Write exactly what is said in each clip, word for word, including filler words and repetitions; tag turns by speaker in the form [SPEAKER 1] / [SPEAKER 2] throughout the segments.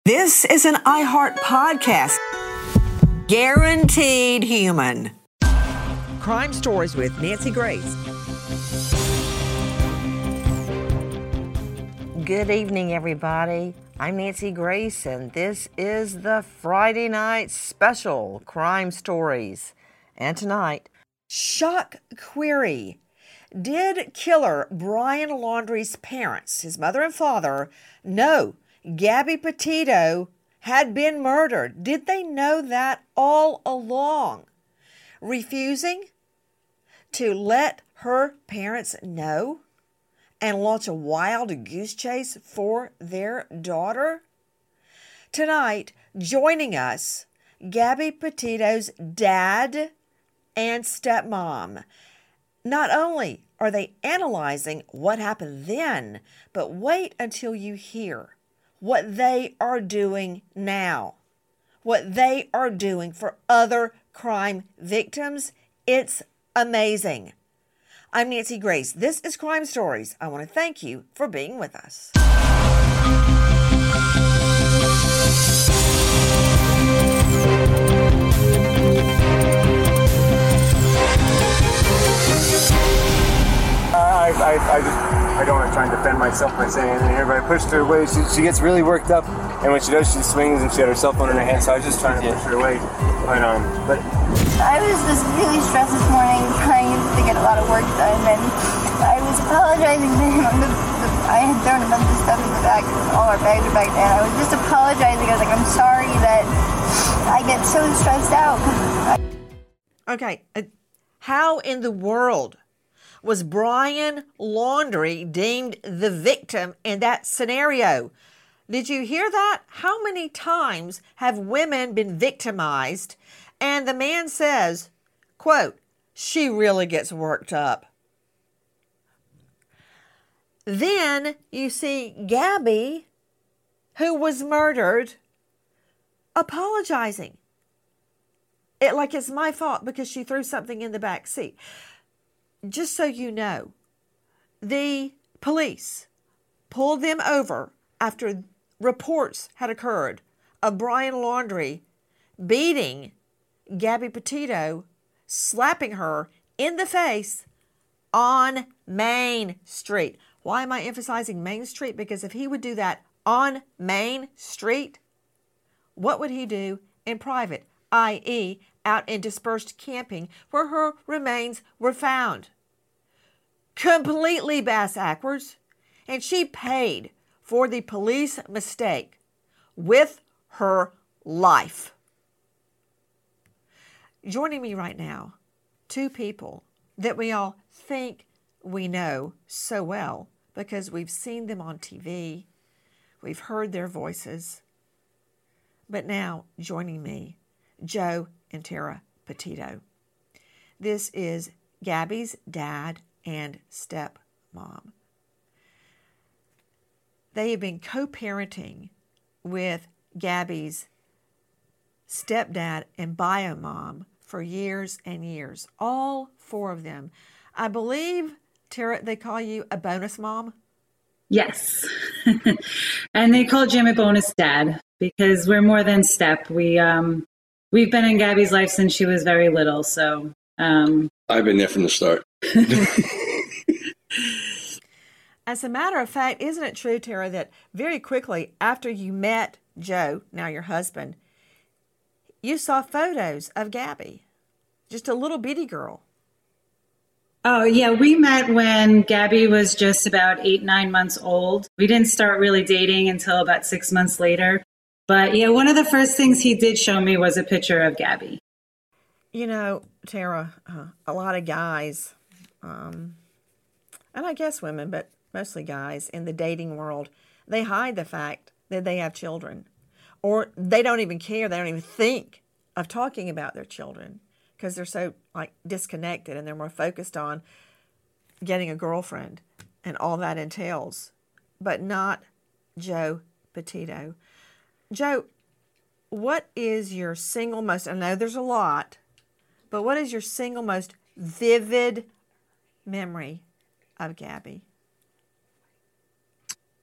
[SPEAKER 1] This is an iHeart podcast. Guaranteed human. Crime Stories with Nancy Grace. Good evening, everybody. I'm Nancy Grace, and this is the Friday night special, Crime Stories. And tonight, shock query. Did killer Brian Laundrie's parents, his mother and father, know Gabby Petito had been murdered? Did they know that all along? Refusing to let her parents know and launch a wild goose chase for their daughter? Tonight, joining us, Gabby Petito's dad and stepmom. Not only are they analyzing what happened then, but wait until you hear what they are doing now, what they are doing for other crime victims. It's amazing. I'm Nancy Grace. This is Crime Stories. I want to thank you for being with us.
[SPEAKER 2] I, I, I just, I don't want to try and defend myself by saying anything here, but I pushed her away. She, she gets really worked up, and when she does, she swings, and she had her cell phone in her hand, so I was just trying to push her away. But, um, but
[SPEAKER 3] I was just really stressed this morning, trying to get a lot of work done, and I was apologizing to him. The, the, I had thrown a bunch of stuff in the back, all our bags are back there, and I was just apologizing. I was like, I'm sorry that I get so stressed out. I...
[SPEAKER 1] Okay, uh, how in the world was Brian Laundrie deemed the victim in that scenario? Did you hear that? How many times have women been victimized? And the man says, quote, she really gets worked up. Then you see Gabby, who was murdered, apologizing. It like it's my fault because she threw something in the back seat. Just so you know, the police pulled them over after reports had occurred of Brian Laundrie beating Gabby Petito, slapping her in the face on Main Street. Why am I emphasizing Main Street? Because if he would do that on Main Street, what would he do in private, that is, out in dispersed camping where her remains were found? Completely bass-ackwards. And she paid for the police mistake with her life. Joining me right now, two people that we all think we know so well because we've seen them on T V, we've heard their voices. But now, joining me, Joe and Tara Petito. This is Gabby's dad and stepmom. They have been co-parenting with Gabby's stepdad and bio mom for years and years. All four of them. I believe, Tara, they call you a bonus mom?
[SPEAKER 4] Yes. And they call Jim a bonus dad because we're more than step. We, um, We've been in Gabby's life since she was very little, so... Um...
[SPEAKER 5] I've been there from the start.
[SPEAKER 1] As a matter of fact, isn't it true, Tara, that very quickly after you met Joe, now your husband, you saw photos of Gabby, just a little bitty girl?
[SPEAKER 4] Oh, yeah, we met when Gabby was just about eight, nine months old. We didn't start really dating until about six months later. But yeah, one of the first things he did show me was a picture of Gabby.
[SPEAKER 1] You know, Tara, uh, a lot of guys, um, and I guess women, but mostly guys in the dating world, they hide the fact that they have children. Or they don't even care, they don't even think of talking about their children because they're so like disconnected and they're more focused on getting a girlfriend and all that entails. But not Joe Petito. Joe, what is your single most, I know there's a lot, but what is your single most vivid memory of Gabby?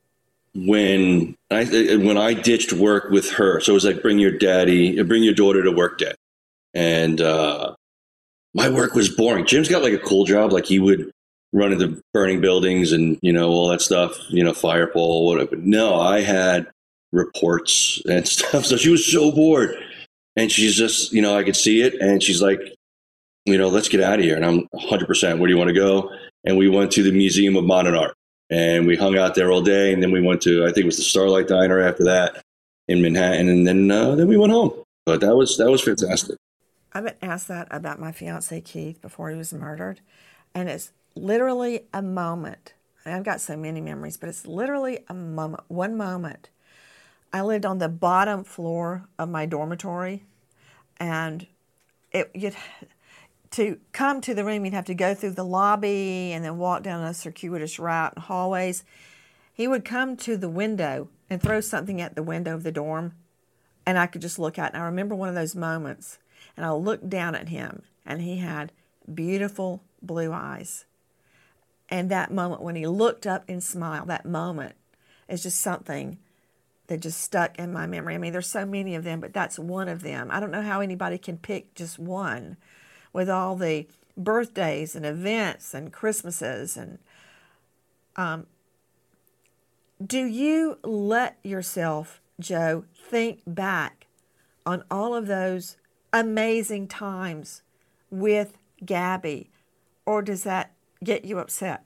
[SPEAKER 5] when I when I ditched work with her. So it was like bring your daddy, bring your daughter to work day, and uh, my work was boring. Jim's got like a cool job, like he would run into burning buildings and you know all that stuff, you know, fire pole, whatever. No, I had reports and stuff. So she was so bored, and she's just, you know, I could see it, and she's like, you know, let's get out of here. And I'm one hundred percent. Where do you want to go? And we went to the Museum of Modern Art. And we hung out there all day, and then we went to, I think it was the Starlight Diner after that in Manhattan, and then uh, then we went home. But that was that was fantastic.
[SPEAKER 1] I've been asked that about my fiance Keith before he was murdered, and it's literally a moment. I've got so many memories, but it's literally a moment. One moment, I lived on the bottom floor of my dormitory, and it you'd. To come to the room, you'd have to go through the lobby and then walk down a circuitous route and hallways. He would come to the window and throw something at the window of the dorm, and I could just look out. And I remember one of those moments, and I looked down at him, and he had beautiful blue eyes. And that moment when he looked up and smiled, that moment is just something that just stuck in my memory. I mean, there's so many of them, but that's one of them. I don't know how anybody can pick just one, with all the birthdays and events and Christmases. And um, do you let yourself, Joe, think back on all of those amazing times with Gabby, or does that get you upset?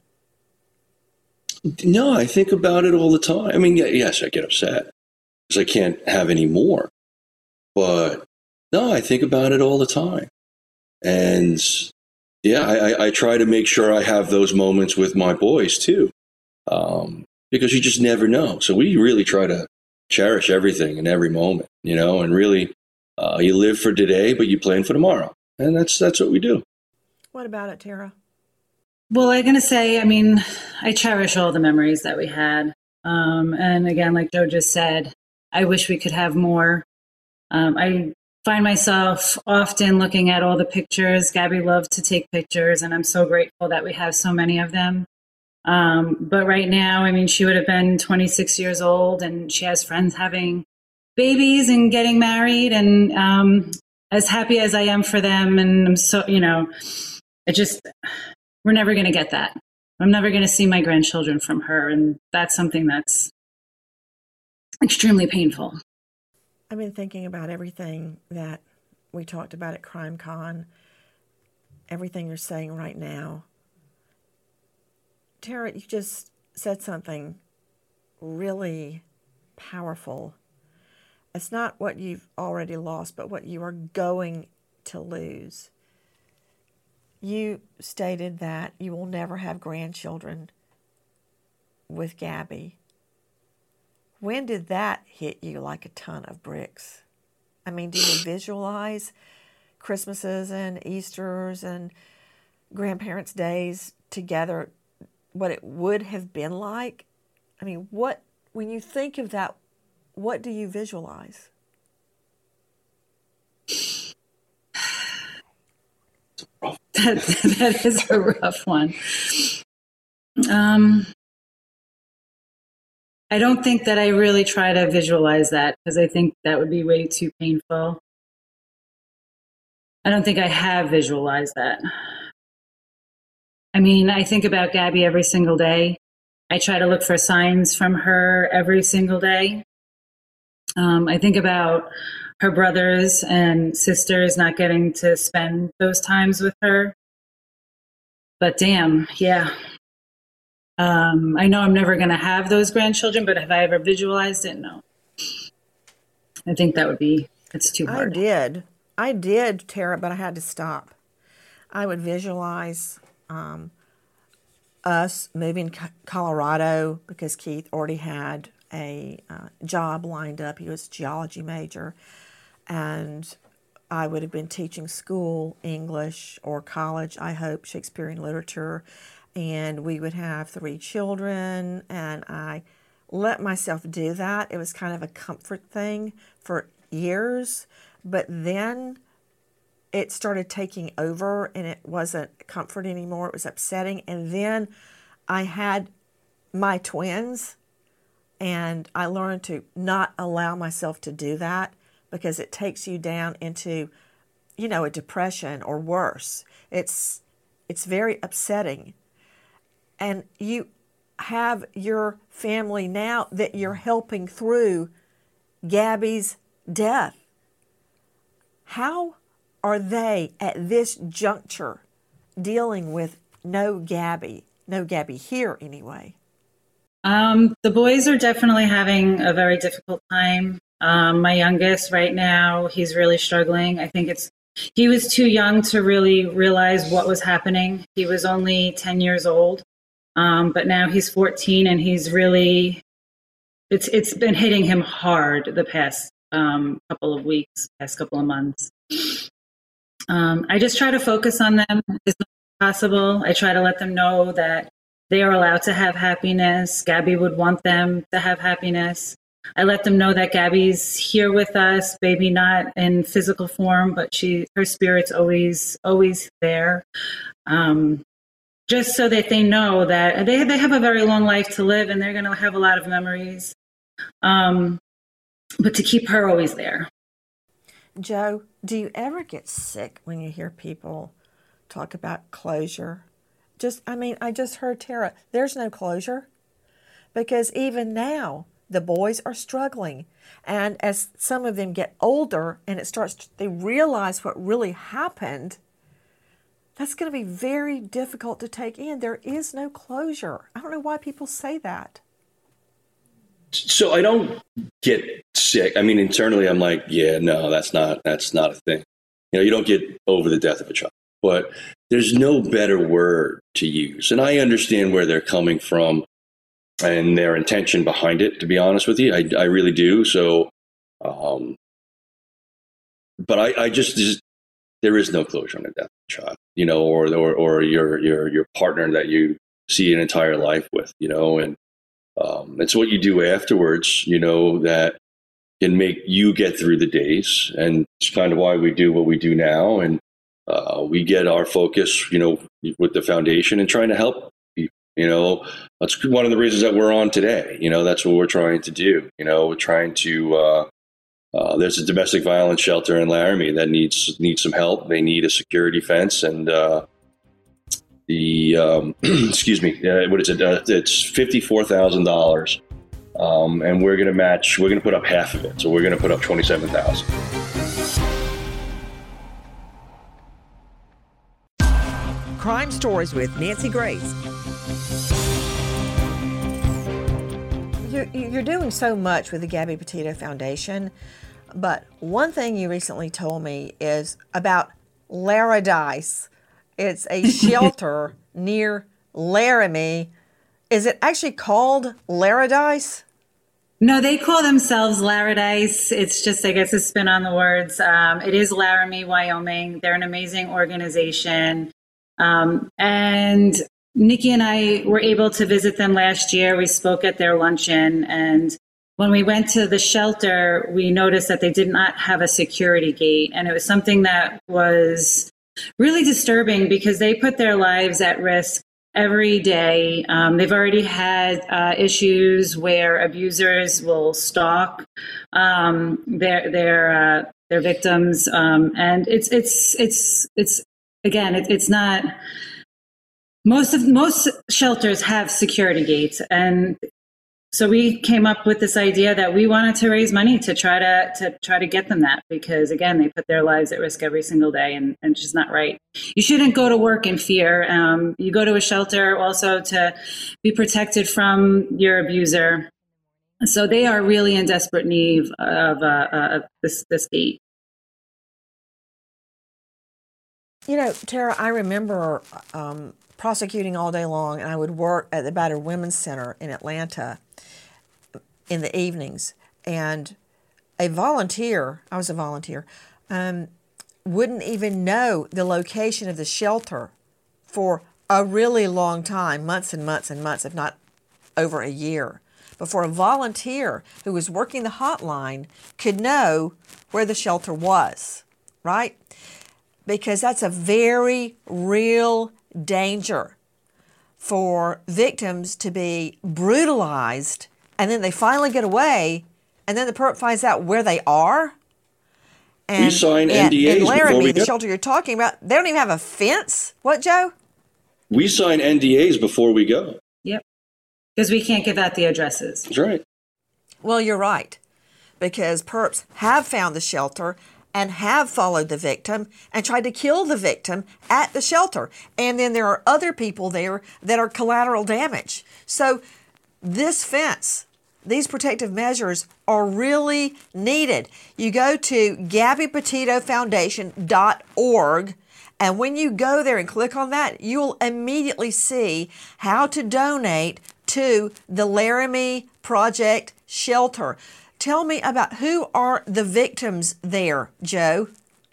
[SPEAKER 5] No, I think about it all the time. I mean, yes, I get upset because I can't have any more. But no, I think about it all the time. And yeah, I, I try to make sure I have those moments with my boys too, um, because you just never know. So we really try to cherish everything in every moment, you know, and really uh, you live for today, but you plan for tomorrow. And that's that's what we do.
[SPEAKER 1] What about it, Tara?
[SPEAKER 4] Well, I'm going to say, I mean, I cherish all the memories that we had. Um, and again, like Joe just said, I wish we could have more. Um, I find myself often looking at all the pictures. Gabby loved to take pictures, and I'm so grateful that we have so many of them. Um, but right now, I mean, she would have been twenty-six years old, and she has friends having babies and getting married. And um, as happy as I am for them, and I'm so, you know, it just, we're never going to get that. I'm never going to see my grandchildren from her. And that's something that's extremely painful.
[SPEAKER 1] I've been thinking about everything that we talked about at Crime Con, everything you're saying right now. Tara, you just said something really powerful. It's not what you've already lost, but what you are going to lose. You stated that you will never have grandchildren with Gabby. When did that hit you like a ton of bricks? I mean, do you visualize Christmases and Easters and grandparents' days together, what it would have been like? I mean, what, when you think of that, what do you visualize?
[SPEAKER 4] That, that is a rough one. Um, I don't think that I really try to visualize that because I think that would be way too painful. I don't think I have visualized that. I mean, I think about Gabby every single day. I try to look for signs from her every single day. Um, I think about her brothers and sisters not getting to spend those times with her. But damn, yeah. Um, I know I'm never going to have those grandchildren, but have I ever visualized it? No. I think that would be, it's too hard.
[SPEAKER 1] I did. I did, Tara, but I had to stop. I would visualize um, us moving to Colorado because Keith already had a uh, job lined up. He was a geology major. And I would have been teaching school, English, or college, I hope, Shakespearean literature. And we would have three children, and I let myself do that. It was kind of a comfort thing for years, but then it started taking over, and it wasn't comfort anymore. It was upsetting. And then I had my twins, And I learned to not allow myself to do that because it takes you down into, you know, a depression or worse. It's it's very upsetting. And you have your family now that you're helping through Gabby's death. How are they at this juncture dealing with no Gabby? No Gabby here anyway.
[SPEAKER 4] Um, the boys are definitely having a very difficult time. Um, my youngest right now, he's really struggling. I think it's, he was too young to really realize what was happening. He was only ten years old. Um, but now he's fourteen and he's really, it's, it's been hitting him hard the past, um, couple of weeks, past couple of months. Um, I just try to focus on them as much as possible. I try to let them know that they are allowed to have happiness. Gabby would want them to have happiness. I let them know that Gabby's here with us, maybe not in physical form, but she, her spirit's always, always there. Um, just so that they know that they, they have a very long life to live and they're going to have a lot of memories. Um, but to keep her always there.
[SPEAKER 1] Joe, do you ever get sick when you hear people talk about closure? Just, I mean, I just heard Tara, there's no closure because even now the boys are struggling. And as some of them get older and it starts, they realize what really happened, that's going to be very difficult to take in. There is no closure. I don't know why people say that.
[SPEAKER 5] So I don't get sick. I mean, internally, I'm like, yeah, no, that's not, that's not a thing. You know, you don't get over the death of a child. But there's no better word to use. And I understand where they're coming from and their intention behind it, to be honest with you. I, I really do. So, um, but I, I just, just, there is no closure on the death of a child, you know, or, or, or your, your, your partner that you see an entire life with, you know, and um, it's what you do afterwards, you know, that can make you get through the days. And it's kind of why we do what we do now. And, Uh, we get our focus, you know, with the foundation and trying to help people. You know, that's one of the reasons that we're on today. You know, that's what we're trying to do. You know, we're trying to. Uh, uh, there's a domestic violence shelter in Laramie that needs needs some help. They need a security fence, and uh, the um, excuse me, uh, what is it? Uh, it's fifty four thousand dollars, um, and we're going to match. We're going to put up half of it, so we're going to put up twenty seven thousand.
[SPEAKER 1] Crime Stories with Nancy Grace. You're, you're doing so much with the Gabby Petito Foundation, but one thing you recently told me is about Laradice. It's a shelter near Laramie. Is it actually called Laradice?
[SPEAKER 4] No, they call themselves Laradice. It's just, I guess, a spin on the words. Um, it is Laramie, Wyoming. They're an amazing organization. Um, and Nikki and I were able to visit them last year. We spoke at their luncheon. And when we went to the shelter, we noticed that they did not have a security gate. And it was something that was really disturbing because they put their lives at risk every day. Um, they've already had uh, issues where abusers will stalk um, their their uh, their victims, um, and it's it's it's it's again it, it's not. Most of most shelters have security gates, and so we came up with this idea that we wanted to raise money to try to to try to get them that, because again, they put their lives at risk every single day, and, and it's just not right. You shouldn't go to work in fear. Um, you go to a shelter also to be protected from your abuser. So they are really in desperate need of, uh, of this this gate.
[SPEAKER 1] You know, Tara, I remember um, prosecuting all day long, and I would work at the Battered Women's Center in Atlanta in the evenings. And a volunteer, I was a volunteer, um, wouldn't even know the location of the shelter for a really long time, months and months and months, if not over a year, before a volunteer who was working the hotline could know where the shelter was, right? Because that's a very real danger for victims to be brutalized and then they finally get away, and then the perp finds out where they are. And,
[SPEAKER 5] we sign
[SPEAKER 1] and,
[SPEAKER 5] N D As
[SPEAKER 1] and Laramie,
[SPEAKER 5] before we
[SPEAKER 1] the
[SPEAKER 5] go.
[SPEAKER 1] shelter you're talking about, they don't even have a fence. What, Joe?
[SPEAKER 5] We sign N D As before we go.
[SPEAKER 4] Yep. Because we can't give out the addresses.
[SPEAKER 5] That's right.
[SPEAKER 1] Well, you're right, because perps have found the shelter and have followed the victim and tried to kill the victim at the shelter. And then there are other people there that are collateral damage. So this fence, these protective measures are really needed. You go to Gabby Petito Foundation dot org, and when you go there and click on that, you'll immediately see how to donate to the Laramie Project Shelter. Tell me about who are the victims there, Joe?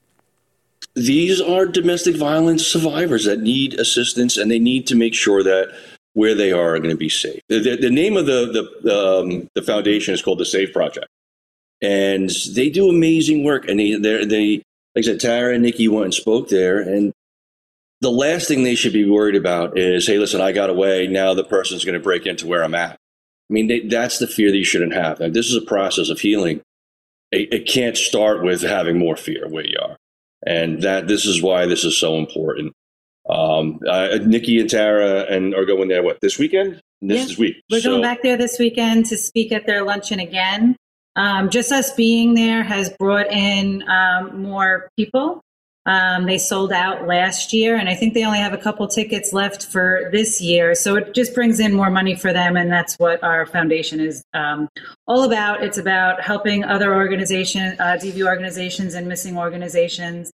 [SPEAKER 5] These are domestic violence survivors that need assistance, and they need to make sure that where they are are going to be safe. The, the, the name of the the, um, the foundation is called the Safe Project, and they do amazing work. And they they they like I said, Tara and Nikki went and spoke there, and the last thing they should be worried about is, hey, listen, I got away. Now the person's going to break into where I'm at. I mean, they, that's the fear that you shouldn't have. And this is a process of healing. It, it can't start with having more fear where you are. And that this is why this is so important. Um, uh, Nikki and Tara and are going there, what, this weekend? This
[SPEAKER 4] Yeah.
[SPEAKER 5] is week.
[SPEAKER 4] We're
[SPEAKER 5] So-
[SPEAKER 4] going back there this weekend to speak at their luncheon again. Um, just us being there has brought in um, more people. Um, they sold out last year, and I think they only have a couple tickets left for this year. So it just brings in more money for them, and that's what our foundation is um, all about. It's about helping other organizations, uh, D V organizations and missing organizations.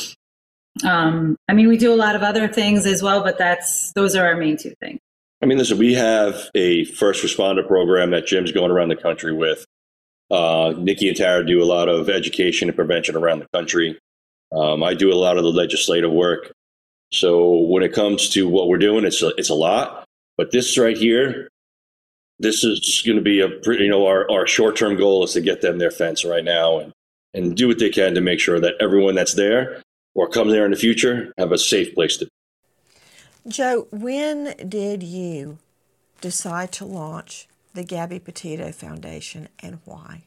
[SPEAKER 4] Um, I mean, we do a lot of other things as well, but that's those are our main two things.
[SPEAKER 5] I mean, listen, we have a first responder program that Jim's going around the country with. Uh, Nikki and Tara do a lot of education and prevention around the country. Um, I do a lot of the legislative work. So when it comes to what we're doing, it's a, it's a lot. But this right here, this is going to be a pretty, you know, our, our short-term goal is to get them their fence right now and, and do what they can to make sure that everyone that's there or comes there in the future have a safe place to be.
[SPEAKER 1] Joe, when did you decide to launch the Gabby Petito Foundation, and why?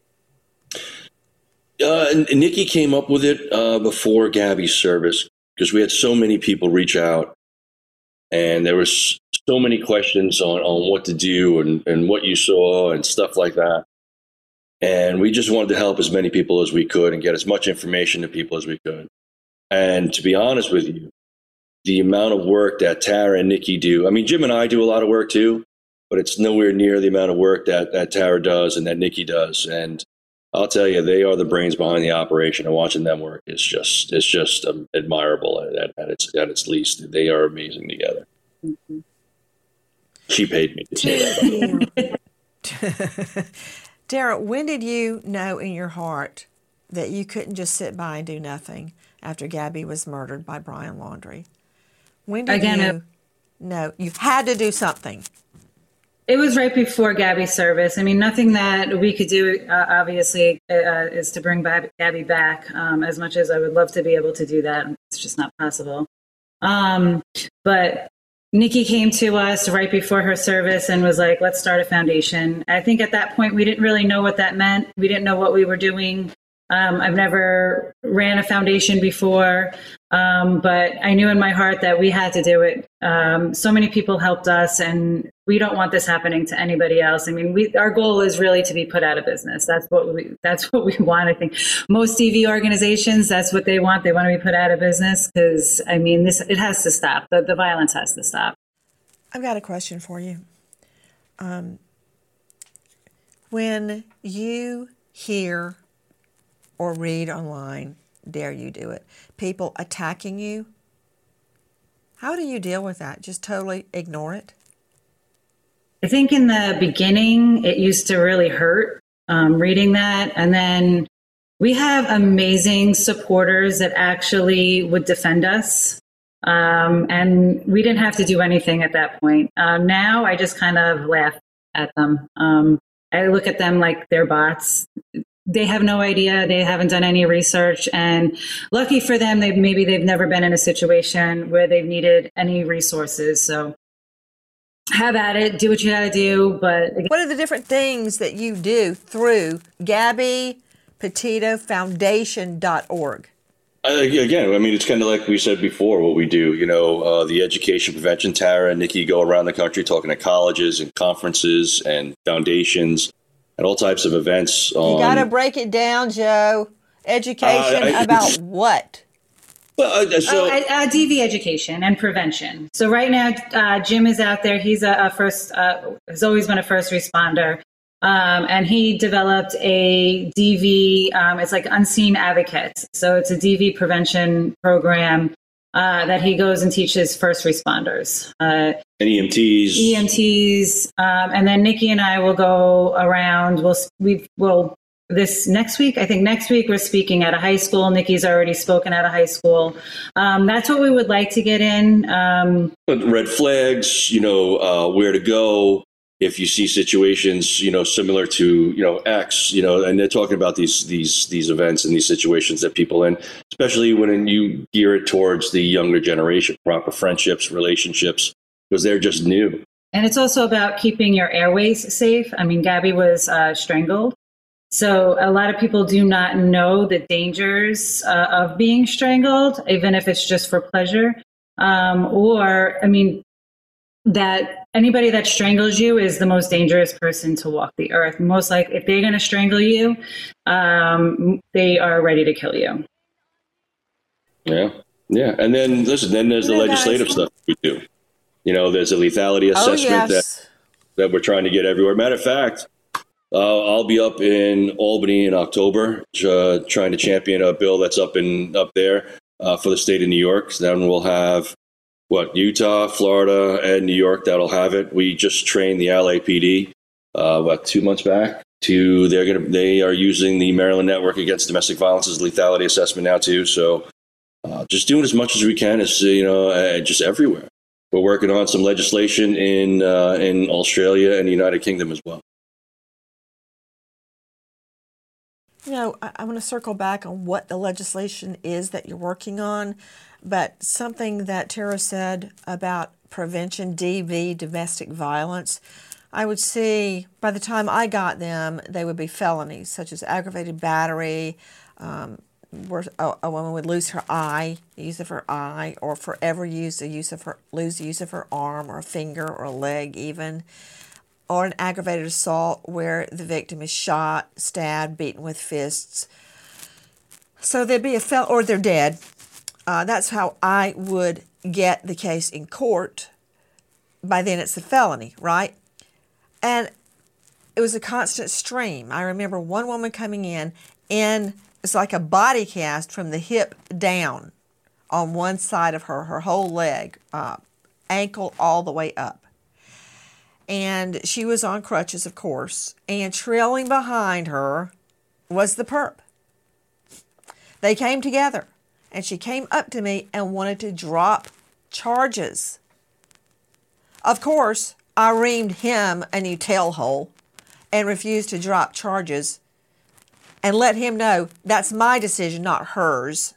[SPEAKER 5] Uh, and, and Nikki came up with it uh, before Gabby's service because we had so many people reach out, and there was so many questions on, on what to do and, and what you saw and stuff like that. And we just wanted to help as many people as we could and get as much information to people as we could. And to be honest with you, the amount of work that Tara and Nikki do, I mean, Jim and I do a lot of work too, but it's nowhere near the amount of work that, that Tara does and that Nikki does. And I'll tell you, they are the brains behind the operation, and watching them work is just, it's just um, admirable at, at, its, at its least. They are amazing together. Mm-hmm. She paid me to say that.
[SPEAKER 1] Tara, when did you know in your heart that you couldn't just sit by and do nothing after Gabby was murdered by Brian Laundrie? When did
[SPEAKER 4] Again,
[SPEAKER 1] you
[SPEAKER 4] it-
[SPEAKER 1] know you had to do something?
[SPEAKER 4] It was right before Gabby's service. I mean, nothing that we could do, uh, obviously, uh, is to bring Bab- Gabby back. Um, as much as I would love to be able to do that, it's just not possible. Um, but Nikki came to us right before her service and was like, let's start a foundation. I think at that point, we didn't really know what that meant. We didn't know what we were doing. Um, I've never ran a foundation before, um, but I knew in my heart that we had to do it. Um, so many people helped us, and we don't want this happening to anybody else. I mean, we, our goal is really to be put out of business. That's what we, that's what we want. I think most T V organizations, that's what they want. They want to be put out of business because, I mean, this, it has to stop. The, the violence has to stop.
[SPEAKER 1] I've got a question for you. Um, when you hear or read online, dare you do it, people attacking you, how do you deal with that? Just totally ignore it?
[SPEAKER 4] I think in the beginning, it used to really hurt um, reading that. And then we have amazing supporters that actually would defend us. Um, and we didn't have to do anything at that point. Uh, now I just kind of laugh at them. Um, I look at them like they're bots. They have no idea. They haven't done any research, and lucky for them, they maybe they've never been in a situation where they've needed any resources. So have at it, do what you got to do. But
[SPEAKER 1] what are the different things that you do through Gabby Petito Foundation dot org?
[SPEAKER 5] Uh, again, I mean, it's kind of like we said before, what we do, you know, uh, the education prevention. Tara and Nikki go around the country talking to colleges and conferences and foundations and all types of events.
[SPEAKER 1] You
[SPEAKER 5] on,
[SPEAKER 1] got to break it down, Joe. Education uh, I,
[SPEAKER 4] about
[SPEAKER 1] what?
[SPEAKER 5] Well, uh, so,
[SPEAKER 4] uh, uh, D V education and prevention. So right now, uh, Jim is out there. He's a, a first, uh, has always been a first responder. Um, and he developed a D V, um, it's like Unseen Advocates. So it's a D V prevention program uh, that he goes and teaches first responders. Uh,
[SPEAKER 5] and E M Ts.
[SPEAKER 4] E M Ts. Um, and then Nikki and I will go around. We'll, we will, this next week, I think next week we're speaking at a high school. Nikki's already spoken at a high school. Um, that's what we would like to get in. Um,
[SPEAKER 5] Red flags, you know, uh, where to go. If you see situations, you know, similar to, you know, X, you know, and they're talking about these these these events and these situations that people in, especially when you gear it towards the younger generation, proper friendships, relationships, because they're just new.
[SPEAKER 4] And it's also about keeping your airways safe. I mean, Gabby was uh, strangled. So a lot of people do not know the dangers uh, of being strangled, even if it's just for pleasure. Um, or, I mean, that anybody that strangles you is the most dangerous person to walk the earth. Most like if they're going to strangle you, um, they are ready to kill you.
[SPEAKER 5] Yeah. Yeah. And then listen, then there's the legislative stuff we do. You know, there's a lethality assessment
[SPEAKER 1] oh, yes.
[SPEAKER 5] that, that we're trying to get everywhere. Matter of fact, uh, I'll be up in Albany in October, uh, trying to champion a bill that's up in up there uh, for the state of New York. So then we'll have What, Utah, Florida, and New York that'll have it. We just trained the L A P D uh, about two months back. To they're gonna they are using the Maryland Network Against Domestic Violence as lethality assessment now too. So uh, just doing as much as we can is you know uh, just everywhere. We're working on some legislation in uh, in Australia and the United Kingdom as well.
[SPEAKER 1] You know, I, I want to circle back on what the legislation is that you're working on. But something that Tara said about prevention, D V, domestic violence, I would see by the time I got them, they would be felonies such as aggravated battery, um, where a, a woman would lose her eye, the use of her eye, or forever use the use of her lose the use of her arm or a finger or a leg even, or an aggravated assault where the victim is shot, stabbed, beaten with fists. So there'd be a fel or they're dead. Uh, that's how I would get the case in court. By then it's a felony, right? And it was a constant stream. I remember one woman coming in and it's like a body cast from the hip down on one side of her, her whole leg, uh, ankle all the way up. And she was on crutches, of course, and trailing behind her was the perp. They came together. And she came up to me and wanted to drop charges. Of course, I reamed him a new tailhole and refused to drop charges and let him know that's my decision, not hers.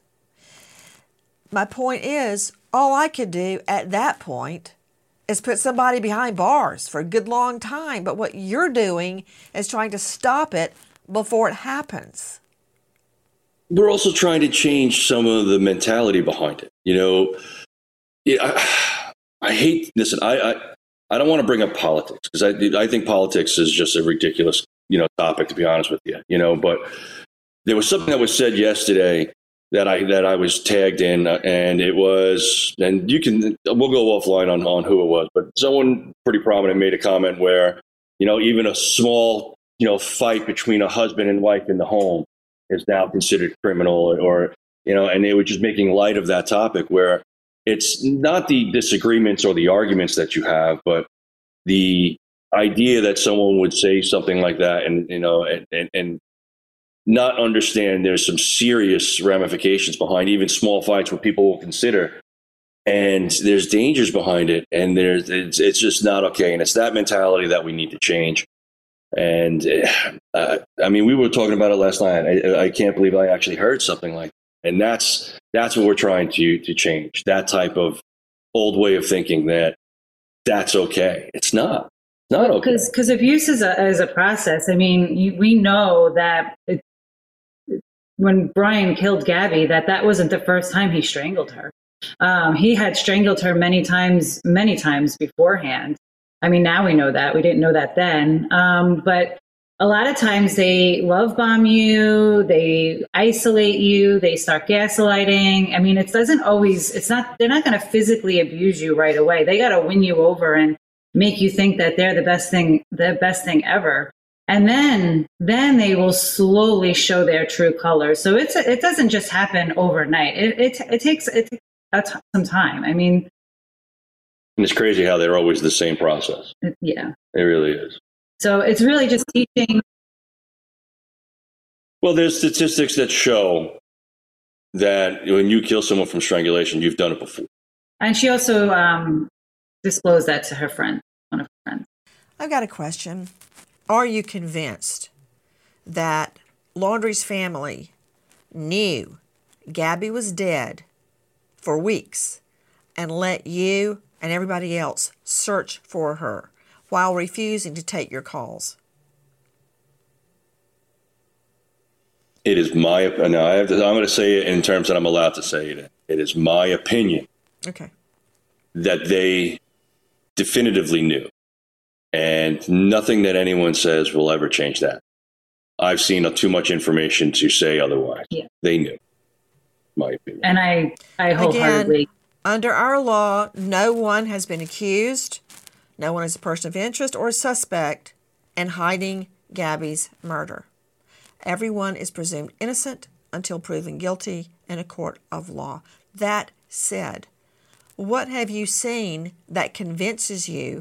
[SPEAKER 1] My point is, all I could do at that point is put somebody behind bars for a good long time. But what you're doing is trying to stop it before it happens.
[SPEAKER 5] We're also trying to change some of the mentality behind it. You know, yeah, I, I hate, listen, I, I, I don't want to bring up politics because I, I think politics is just a ridiculous, you know, topic, to be honest with you, you know, but there was something that was said yesterday that I, that I was tagged in and it was, and you can, we'll go offline on, on who it was, but someone pretty prominent made a comment where, you know, even a small, you know, fight between a husband and wife in the home is now considered criminal or, you know, and they were just making light of that topic where it's not the disagreements or the arguments that you have, but the idea that someone would say something like that and, you know, and, and, and not understand there's some serious ramifications behind even small fights what people will consider. And there's dangers behind it. And there's, it's, it's just not okay. And it's that mentality that we need to change. And uh, I mean, we were talking about it last night. I, I can't believe I actually heard something like that. And that's that's what we're trying to to change. That type of old way of thinking that that's okay. It's not. Not okay.
[SPEAKER 4] Because because abuse is a, is a process. I mean, you, we know that it, when Brian killed Gabby, that that wasn't the first time he strangled her. Um, he had strangled her many times, many times beforehand. I mean, now we know that. We didn't know that then. Um, but a lot of times they love bomb you, they isolate you, they start gaslighting. I mean, it doesn't always, it's not, they're not going to physically abuse you right away. They got to win you over and make you think that they're the best thing, the best thing ever. And then, then they will slowly show their true colors. So it's, it doesn't just happen overnight. It, it, it takes, it takes some time. I mean,
[SPEAKER 5] and it's crazy how they're always the same process.
[SPEAKER 4] it, yeah,
[SPEAKER 5] It really is.
[SPEAKER 4] so it's really just teaching.
[SPEAKER 5] Well, there's statistics that show that when you kill someone from strangulation, you've done it before.
[SPEAKER 4] And she also um, disclosed that to her friend, one of her friends.
[SPEAKER 1] I've got a question. Are you convinced that Laundrie's family knew Gabby was dead for weeks and let you and everybody else search for her while refusing to take your calls?
[SPEAKER 5] It is my, no, I have to, I'm going to say it in terms that I'm allowed to say it in. It is my opinion
[SPEAKER 1] Okay.
[SPEAKER 5] that they definitively knew. And nothing that anyone says will ever change that. I've seen too much information to say otherwise.
[SPEAKER 4] Yeah.
[SPEAKER 5] They knew, my opinion.
[SPEAKER 4] And I, I wholeheartedly.
[SPEAKER 1] Again, under our law, no one has been accused, no one is a person of interest or a suspect in hiding Gabby's murder. Everyone is presumed innocent until proven guilty in a court of law. That said, what have you seen that convinces you?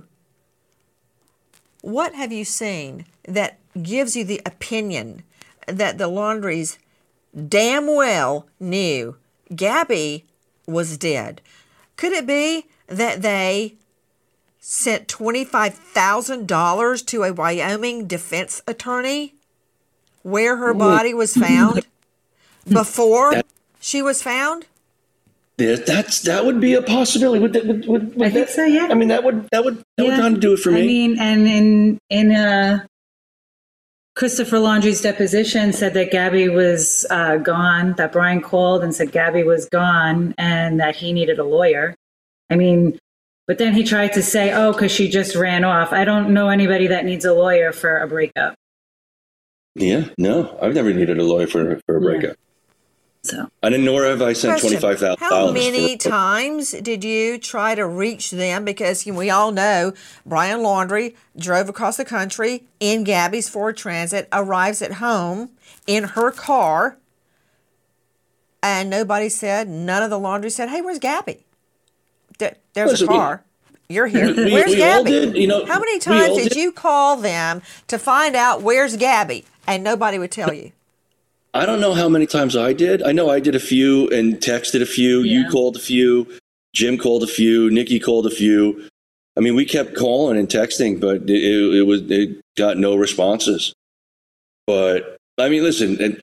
[SPEAKER 1] What have you seen that gives you the opinion that the Laundries damn well knew Gabby was dead? Could it be that they sent twenty-five thousand dollars to a Wyoming defense attorney where her body was found before
[SPEAKER 5] that,
[SPEAKER 1] she was found?
[SPEAKER 5] Yeah, that's that would be a possibility. Would that, would, would, would
[SPEAKER 4] I think
[SPEAKER 5] that,
[SPEAKER 4] so, yeah.
[SPEAKER 5] I mean, that would that would that
[SPEAKER 4] Yeah.
[SPEAKER 5] would kind of do it for me.
[SPEAKER 4] I mean, and in in uh, Christopher Laundrie's deposition said that Gabby was uh, gone. That Brian called and said Gabby was gone, and that he needed a lawyer. I mean, but then he tried to say, "Oh, because she just ran off." I don't know anybody that needs a lawyer for a breakup.
[SPEAKER 5] Yeah, no, I've never needed a lawyer for for a
[SPEAKER 4] Yeah.
[SPEAKER 5] breakup.
[SPEAKER 4] So
[SPEAKER 5] I didn't nor have I sent
[SPEAKER 1] Question.
[SPEAKER 5] twenty five thousand
[SPEAKER 1] How
[SPEAKER 5] dollars.
[SPEAKER 1] many
[SPEAKER 5] for,
[SPEAKER 1] times did you try to reach them? Because you know, we all know Brian Laundrie drove across the country in Gabby's Ford Transit, arrives at home in her car, and nobody said, none of the Laundrie said, "Hey, where's Gabby? There, there's
[SPEAKER 5] Listen,
[SPEAKER 1] a car. You're here.
[SPEAKER 5] we-
[SPEAKER 1] Where's
[SPEAKER 5] we all
[SPEAKER 1] Gabby?"
[SPEAKER 5] did, you know,
[SPEAKER 1] How many
[SPEAKER 5] we
[SPEAKER 1] times
[SPEAKER 5] all
[SPEAKER 1] did
[SPEAKER 5] did.
[SPEAKER 1] you call them to find out where's Gabby? And nobody would tell you.
[SPEAKER 5] I don't know how many times I did. I know I did a few and texted a few.
[SPEAKER 4] Yeah.
[SPEAKER 5] You called a few. Jim called a few. Nikki called a few. I mean, we kept calling and texting, but it, it, it was it got no responses. But I mean, listen, and,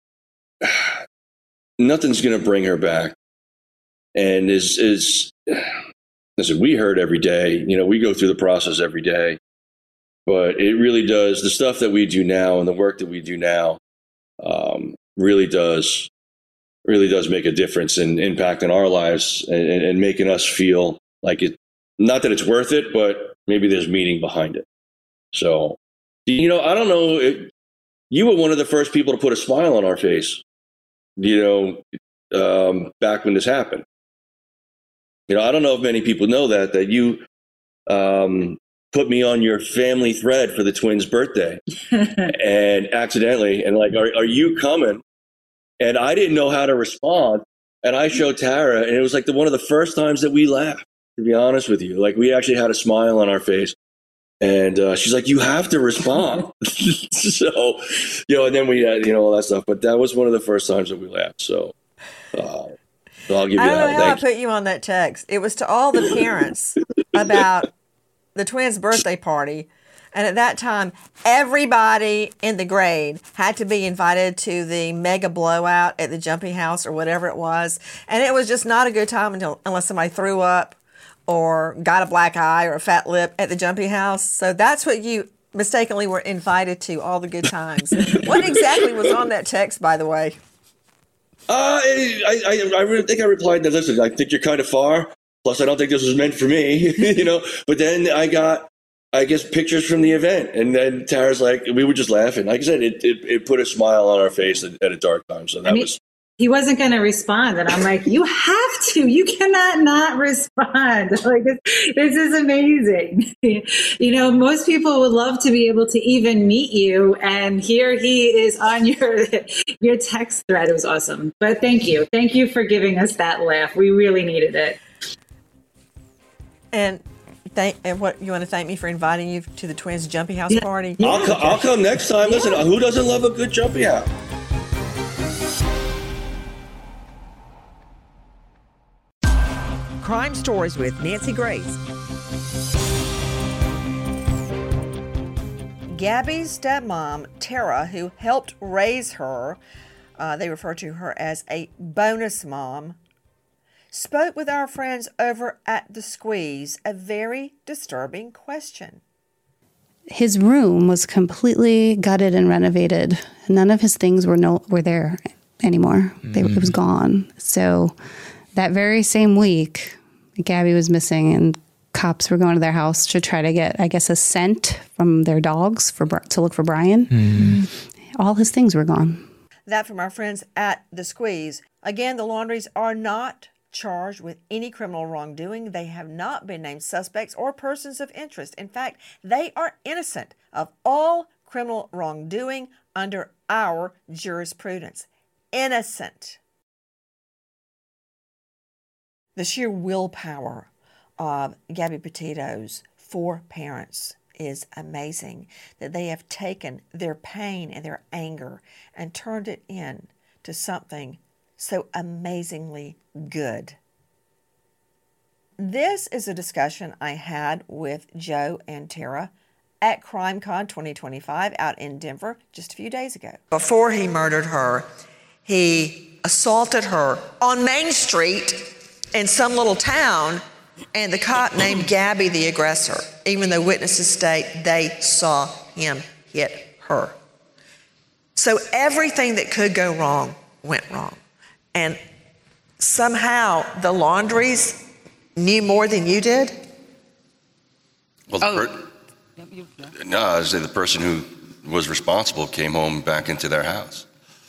[SPEAKER 5] nothing's going to bring her back. And is is listen, we hurt every day. You know, we go through the process every day. But it really does. The stuff that we do now and the work that we do now um, really does really does make a difference in impacting our lives and, and making us feel like it. Not that it's worth it, but maybe there's meaning behind it. So, you know, I don't know. If, you were one of the first people to put a smile on our face, you know, um, back when this happened. You know, I don't know if many people know that, that you um, put me on your family thread for the twins' birthday and accidentally, and like, are, are you coming? And I didn't know how to respond. And I showed Tara, and it was like the, one of the first times that we laughed, to be honest with you. Like, we actually had a smile on our face. And uh, she's like, you have to respond. So, you know, and then we had, you know, all that stuff. But that was one of the first times that we laughed. So, uh, so I'll give you
[SPEAKER 1] I don't
[SPEAKER 5] that.
[SPEAKER 1] know how I
[SPEAKER 5] Thank you.
[SPEAKER 1] put you on that text. It was to all the parents about the twins' birthday party. And at that time, everybody in the grade had to be invited to the mega blowout at the Jumpy House or whatever it was. And it was just not a good time until unless somebody threw up or got a black eye or a fat lip at the Jumpy House. So that's what you mistakenly were invited to, all the good times. What exactly was on that text, by the way?
[SPEAKER 5] Uh, I, I, I really think I replied that, listen, I think you're kind of far. Plus, I don't think this was meant for me, you know. But then I got, I guess, pictures from the event. And then Tara's like, we were just laughing. Like I said, it it, it put a smile on our face at, at a dark time. So that I mean, was...
[SPEAKER 4] He wasn't going to respond. And I'm like, you have to. You cannot not respond. Like, this, this is amazing. You know, most people would love to be able to even meet you. And here he is on your, your text thread. It was awesome. But thank you. Thank you for giving us that laugh. We really needed it.
[SPEAKER 1] And thank and what you want to thank me for inviting you to the twins' Jumpy House party?
[SPEAKER 5] I'll, co- I'll come next time. Yeah. Listen, who doesn't love a good Jumpy House?
[SPEAKER 1] Crime Stories with Nancy Grace. Gabby's stepmom, Tara, who helped raise her, uh, they refer to her as a bonus mom, spoke with our friends over at The Squeeze a very disturbing question.
[SPEAKER 6] His room was completely gutted and renovated. None of his things were no were there anymore. Mm-hmm. They, it was gone. So that very same week, Gabby was missing, and cops were going to their house to try to get, I guess, a scent from their dogs for to look for Brian. Mm-hmm. All his things were gone.
[SPEAKER 1] That from our friends at The Squeeze. Again, the Laundries are not charged with any criminal wrongdoing. They have not been named suspects or persons of interest. In fact, they are innocent of all criminal wrongdoing under our jurisprudence. Innocent. The sheer willpower of Gabby Petito's four parents is amazing, that they have taken their pain and their anger and turned it into something so amazingly good. This is a discussion I had with Joe and Tara at CrimeCon twenty twenty-five out in Denver just a few days ago. Before he murdered her, he assaulted her on Main Street in some little town, and the cop named Gabby the aggressor, even though witnesses state they saw him hit her. So everything that could go wrong went wrong. And somehow the Laundries knew more than you did?
[SPEAKER 7] Well, the oh. per- no, I was saying the person who was responsible came home back into their house.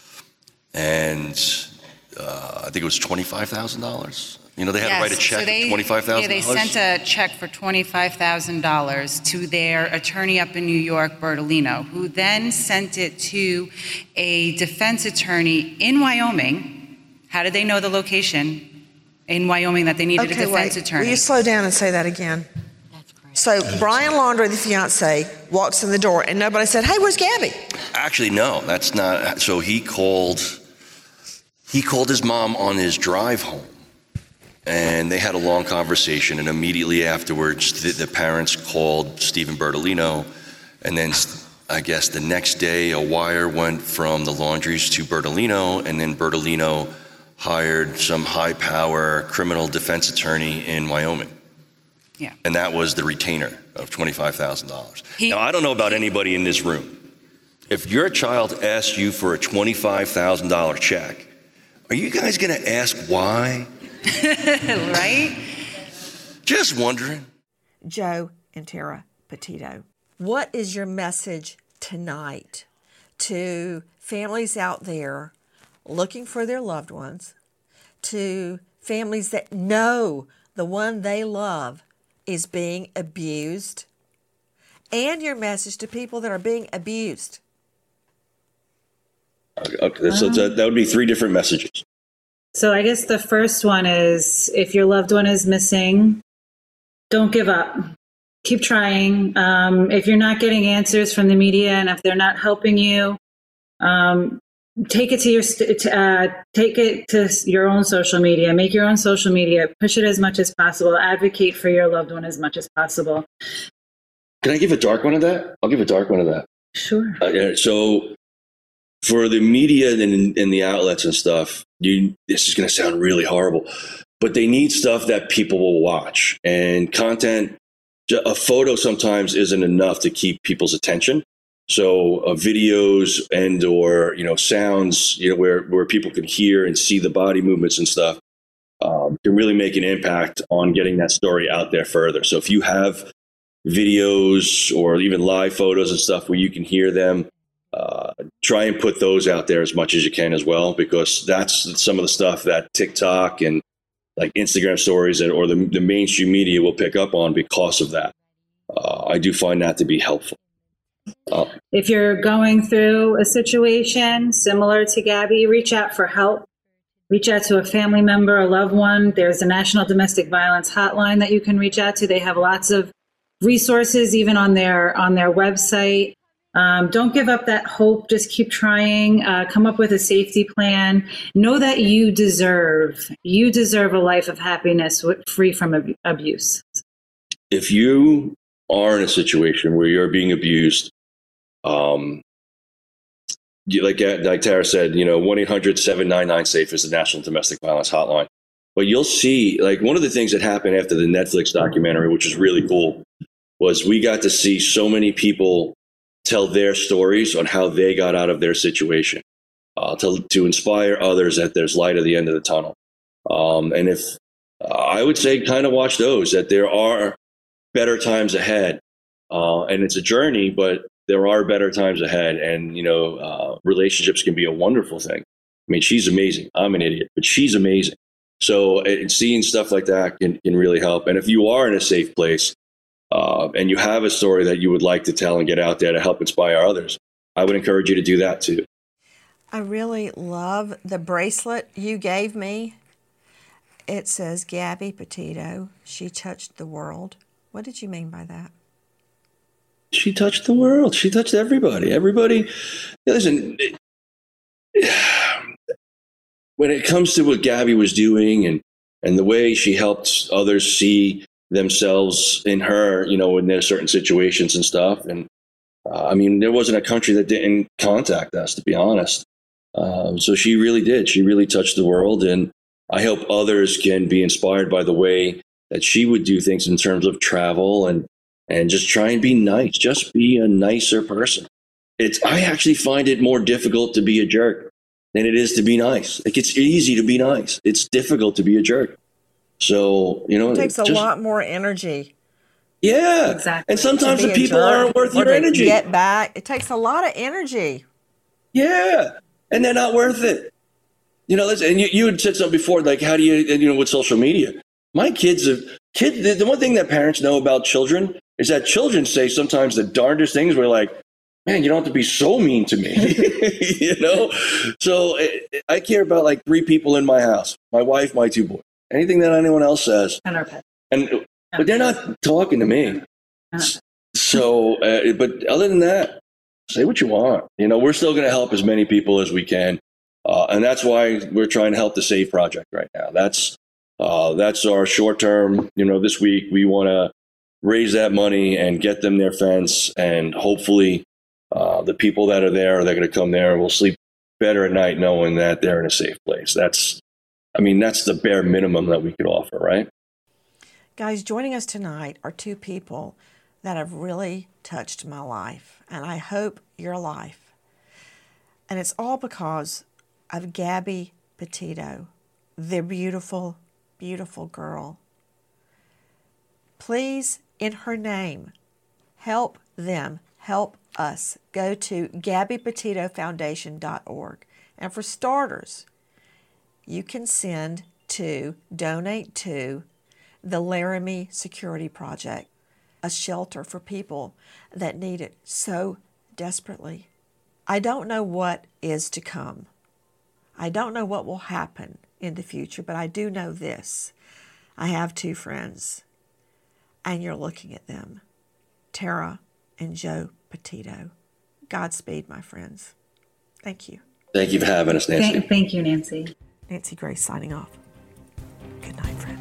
[SPEAKER 7] And uh, I think it was twenty-five thousand dollars. You know, they had yes. to write a check so they, for twenty-five thousand dollars?
[SPEAKER 8] Yeah, they sent a check for twenty-five thousand dollars to their attorney up in New York, Bertolino, who then sent it to a defense attorney in Wyoming. How did they know the location in Wyoming that they needed okay, a defense
[SPEAKER 1] wait.
[SPEAKER 8] attorney?
[SPEAKER 1] Will you slow down and say that again? That's great. So Brian Laundrie, the fiance, walks in the door and nobody said, hey, where's Gabby?
[SPEAKER 7] Actually, no, that's not. So he called, he called his mom on his drive home. And they had a long conversation, and immediately afterwards, the, the parents called Stephen Bertolino, and then I guess the next day, a wire went from the Laundries to Bertolino, and then Bertolino hired some high-power criminal defense attorney in Wyoming.
[SPEAKER 8] Yeah.
[SPEAKER 7] And that was the retainer of twenty-five thousand dollars. Now, I don't know about anybody in this room. If your child asks you for a twenty-five thousand dollars check, are you guys going to ask why?
[SPEAKER 8] Right?
[SPEAKER 7] Just wondering.
[SPEAKER 1] Joe and Tara Petito, what is your message tonight to families out there looking for their loved ones, to families that know the one they love is being abused, and your message to people that are being abused?
[SPEAKER 5] Okay, so that, that would be three different messages.
[SPEAKER 4] So I guess the first one is, if your loved one is missing, don't give up. Keep trying. Um, if you're not getting answers from the media, and if they're not helping you, um, take it to your uh, take it to your own social media. Make your own social media. Push it as much as possible. Advocate for your loved one as much as possible.
[SPEAKER 5] Can I give a dark one of that? I'll give a dark one of that.
[SPEAKER 4] Sure.
[SPEAKER 5] Uh, so for the media and, and the outlets and stuff, you this is going to sound really horrible. but they need stuff that people will watch. And content, a photo sometimes isn't enough to keep people's attention. So uh, videos and or, you know, sounds, you know, where, where people can hear and see the body movements and stuff um, can really make an impact on getting that story out there further. So if you have videos or even live photos and stuff where you can hear them, uh, try and put those out there as much as you can as well, because that's some of the stuff that TikTok and like Instagram stories and, or the, the mainstream media will pick up on because of that. Uh, I do find that to be helpful. Uh,
[SPEAKER 4] if you're going through a situation similar to Gabby, reach out for help. Reach out to a family member, a loved one. There's a National Domestic Violence Hotline that you can reach out to. They have lots of resources, even on their on their website. Um, don't give up that hope. Just keep trying. Uh, come up with a safety plan. Know that you deserve you deserve a life of happiness free from ab- abuse.
[SPEAKER 5] If you are in a situation where you're being abused, um, you, like like Tara said, you know, one eight hundred seven nine nine SAFE is the National Domestic Violence Hotline. But you'll see, like, one of the things that happened after the Netflix documentary, which is really cool, was we got to see so many people tell their stories on how they got out of their situation, uh, to to inspire others that there's light at the end of the tunnel. Um, and if uh, I would say, kind of watch those, that there are better times ahead, uh, and it's a journey, but there are better times ahead. And you know, uh, relationships can be a wonderful thing. I mean, she's amazing. I'm an idiot, but she's amazing. So uh, seeing stuff like that can can really help. And if you are in a safe place, Uh, and you have a story that you would like to tell and get out there to help inspire others, I would encourage you to do that too.
[SPEAKER 1] I really love the bracelet you gave me. It says Gabby Petito, she touched the world. What did you mean by that?
[SPEAKER 5] She touched the world. She touched everybody. Everybody. Listen, it, when it comes to what Gabby was doing and, and the way she helped others see themselves in her, you know, in their certain situations and stuff. And uh, I mean, there wasn't a country that didn't contact us, to be honest. Um, so she really did. She really touched the world. And I hope others can be inspired by the way that she would do things in terms of travel and, and just try and be nice. Just be a nicer person. It's, I actually find it more difficult to be a jerk than it is to be nice. Like, it's easy to be nice. It's difficult to be a jerk. So, you know,
[SPEAKER 1] it takes a
[SPEAKER 5] just,
[SPEAKER 1] lot more energy.
[SPEAKER 5] Yeah,
[SPEAKER 4] exactly.
[SPEAKER 5] And sometimes the people aren't worth your energy.
[SPEAKER 1] Get back. It takes a lot of energy.
[SPEAKER 5] Yeah, and they're not worth it. You know, and you, you had said something before, like, how do you, you know, with social media? My kids have, kid, the, the one thing that parents know about children is that children say sometimes the darndest things where, like, man, you don't have to be so mean to me, you know? So I care about like three people in my house, my wife, my two boys. Anything that anyone else says,
[SPEAKER 4] and our pet,
[SPEAKER 5] and but they're not talking to me. So, uh, but other than that, say what you want. You know, we're still going to help as many people as we can, uh, and that's why we're trying to help the SAFE Project right now. That's uh, that's our short term. You know, this week we want to raise that money and get them their fence, and hopefully, uh, the people that are there, they're going to come there and will sleep better at night knowing that they're in a safe place. That's I mean, that's the bare minimum that we could offer, right?
[SPEAKER 1] Guys, joining us tonight are two people that have really touched my life, and I hope your life. And it's all because of Gabby Petito, the beautiful, beautiful girl. Please, in her name, help them, help us. Go to gabby petito foundation dot org. And for starters, you can send to donate to the Laramie Security Project, a shelter for people that need it so desperately. I don't know what is to come. I don't know what will happen in the future, but I do know this. I have two friends, and you're looking at them, Tara and Joe Petito. Godspeed, my friends. Thank you.
[SPEAKER 5] Thank you for having us, Nancy.
[SPEAKER 4] Thank, thank you, Nancy.
[SPEAKER 1] Nancy Grace signing off. Good night, friend.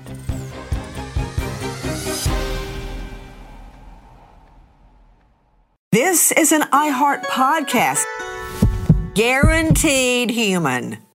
[SPEAKER 1] This is an iHeart podcast. Guaranteed human.